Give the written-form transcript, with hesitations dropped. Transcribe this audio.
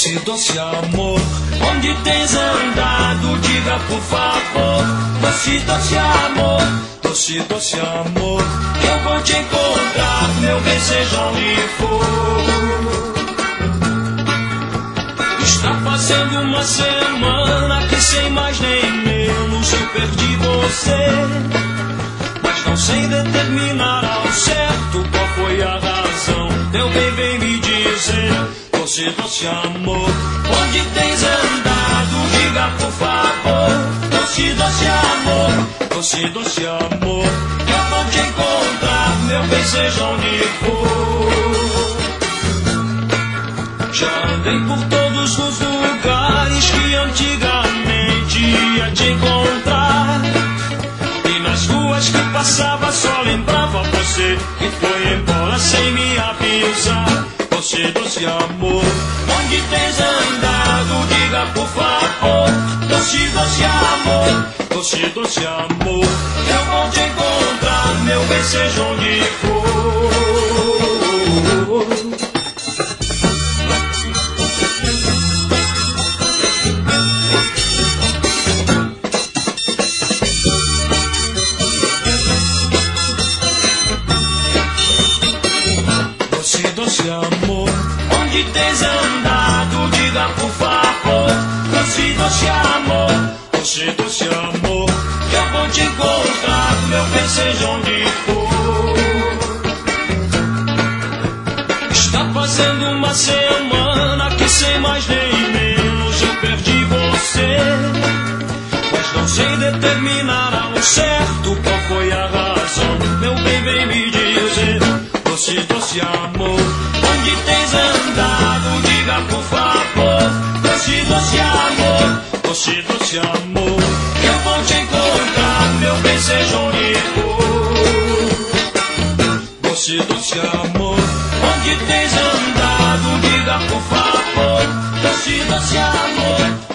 Doce, doce amor, onde tens andado, diga por favor. Doce, doce amor, doce, doce amor, que eu vou te encontrar, meu bem, seja onde for. Está fazendo uma semana que sem mais nem menos eu perdi você, mas não sei determinar ao certo qual foi a razão. Meu bem, vem me dizer. Doce, doce amor, onde tens andado, diga por favor. Doce, doce amor, doce, doce amor, que eu vou te encontrar, meu bem, seja onde for. Já andei por todos os lugares que antigamente ia te encontrar, e nas ruas que passava só lembrava você, que foi embora sem me avisar. Doce, doce amor, onde tens andado, diga por favor. Doce, doce amor, doce, doce amor, eu vou te encontrar, meu bem, seja onde for. Doce, doce amor, onde tens andado, diga por favor. Doce, doce amor, doce, doce amor, que eu vou te encontrar, meu bem, seja onde for. Está fazendo uma semana que sem mais nem menos eu perdi você, mas não sei determinar ao certo qual foi a razão. Meu bem, vem me dizer. Doce, doce amor, onde tens andado, diga por favor. Doce, doce amor, doce, doce amor, que eu vou te encontrar, meu bem, seja onde for. Doce, doce amor, onde tens andado, diga por favor. Doce, doce amor,